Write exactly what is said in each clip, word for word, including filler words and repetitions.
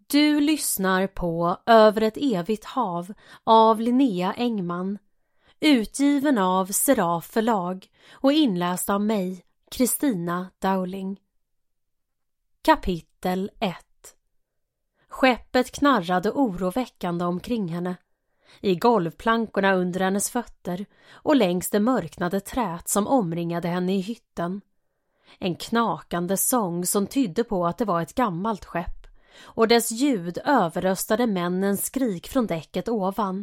Du lyssnar på Över ett evigt hav av Linnea Engman, utgiven av Seraf förlag och inläst av mig, Kristina Dowling. Kapitel ett. Skeppet knarrade oroväckande omkring henne, i golvplankorna under hennes fötter och längs det mörknade trät som omringade henne i hytten. En knakande sång som tydde på att det var ett gammalt skepp, och dess ljud överröstade männens skrik från däcket ovan.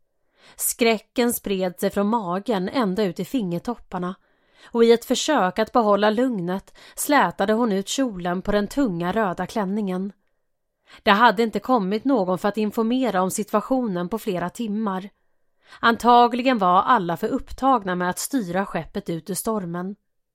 Skräcken spred sig från magen ända ut i fingertopparna, och i ett försök att behålla lugnet slätade hon ut kjolen på den tunga röda klänningen. Det hade inte kommit någon för att informera om situationen på flera timmar. Antagligen var alla för upptagna med att styra skeppet ut ur stormen.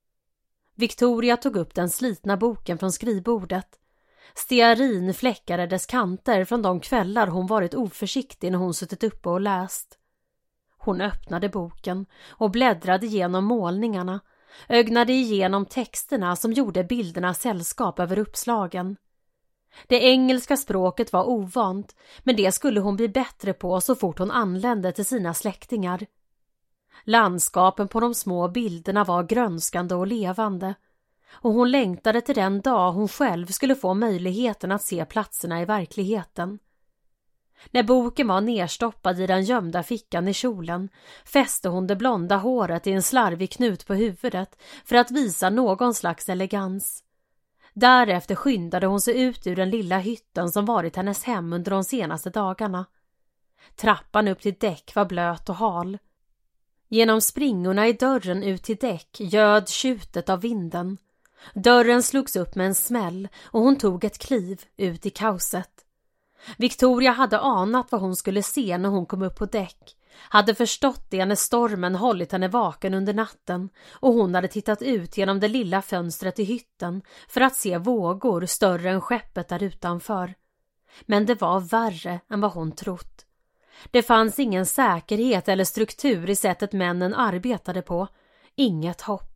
Victoria tog upp den slitna boken från skrivbordet. Stearin fläckade dess kanter från de kvällar hon varit oförsiktig när hon suttit uppe och läst. Hon öppnade boken och bläddrade igenom målningarna, ögnade igenom texterna som gjorde bilderna sällskap över uppslagen. Det engelska språket var ovant, men det skulle hon bli bättre på så fort hon anlände till sina släktingar. Landskapen på de små bilderna var grönskande och levande, och hon längtade till den dag hon själv skulle få möjligheten att se platserna i verkligheten. När boken var nerstoppad i den gömda fickan i kjolen fäste hon det blonda håret i en slarvig knut på huvudet för att visa någon slags elegans. Därefter skyndade hon sig ut ur den lilla hytten som varit hennes hem under de senaste dagarna. Trappan upp till däck var blöt och hal. Genom springorna i dörren ut till däck göd tjutet av vinden. Dörren slogs upp med en smäll och hon tog ett kliv ut i kaoset. Victoria hade anat vad hon skulle se när hon kom upp på däck, hade förstått det när stormen hållit henne vaken under natten, och hon hade tittat ut genom det lilla fönstret i hytten för att se vågor större än skeppet där utanför. Men det var värre än vad hon trott. Det fanns ingen säkerhet eller struktur i sättet männen arbetade på, inget hopp.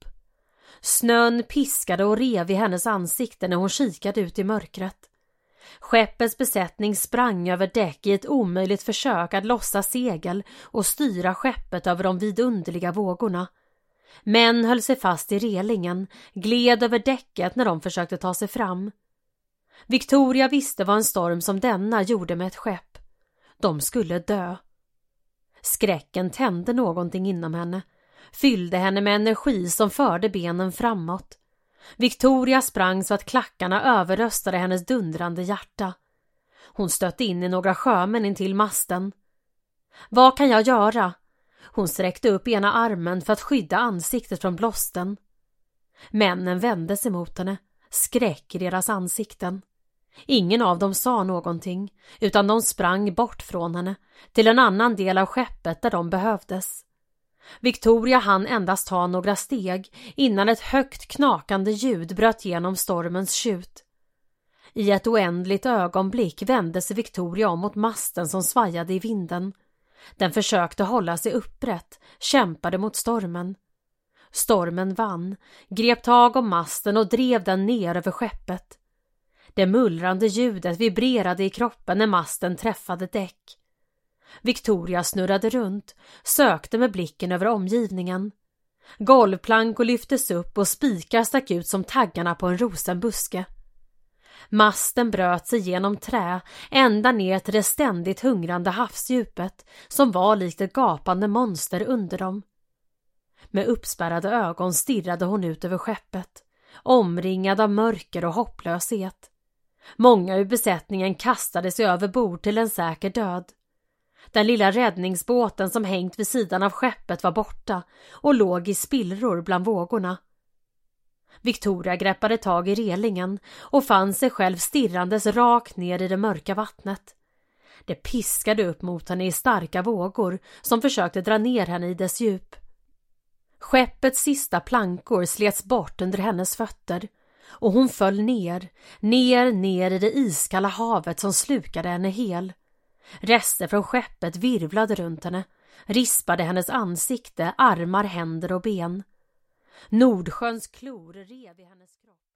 Snön piskade och rev i hennes ansikte när hon kikade ut i mörkret. Skeppets besättning sprang över däck i ett omöjligt försök att lossa segel och styra skeppet över de vidunderliga vågorna. Män höll sig fast i relingen, gled över däcket när de försökte ta sig fram. Victoria visste vad en storm som denna gjorde med ett skepp. De skulle dö. Skräcken tände någonting inom henne, fyllde henne med energi som förde benen framåt. Victoria sprang så att klackarna överröstade hennes dundrande hjärta. Hon stötte in i några sjömän intill masten. Vad kan jag göra? Hon sträckte upp ena armen för att skydda ansiktet från blåsten. Männen vände sig mot henne, skräck i deras ansikten. Ingen av dem sa någonting, utan de sprang bort från henne, till en annan del av skeppet där de behövdes. Victoria hann endast ta några steg innan ett högt knakande ljud bröt genom stormens tjut. I ett oändligt ögonblick vände sig Victoria om mot masten som svajade i vinden. Den försökte hålla sig upprätt, kämpade mot stormen. Stormen vann, grep tag om masten och drev den ner över skeppet. Det mullrande ljudet vibrerade i kroppen när masten träffade däck. Victoria snurrade runt, sökte med blicken över omgivningen. Golvplankor lyftes upp och spikar stack ut som taggarna på en rosenbuske. Masten bröt sig genom trä ända ner till det ständigt hungrande havsdjupet som var likt ett gapande monster under dem. Med uppspärrade ögon stirrade hon ut över skeppet, omringad av mörker och hopplöshet. Många ur besättningen kastade sig över bord till en säker död. Den lilla räddningsbåten som hängt vid sidan av skeppet var borta och låg i spillror bland vågorna. Victoria greppade tag i relingen och fann sig själv stirrandes rakt ner i det mörka vattnet. Det piskade upp mot henne i starka vågor som försökte dra ner henne i dess djup. Skeppets sista plankor slets bort under hennes fötter och hon föll ner, ner, ner i det iskalla havet som slukade henne hel. Rester från skeppet virvlade runt henne, rispade hennes ansikte, armar, händer och ben. Nordsjöns klor rev i hennes kropp.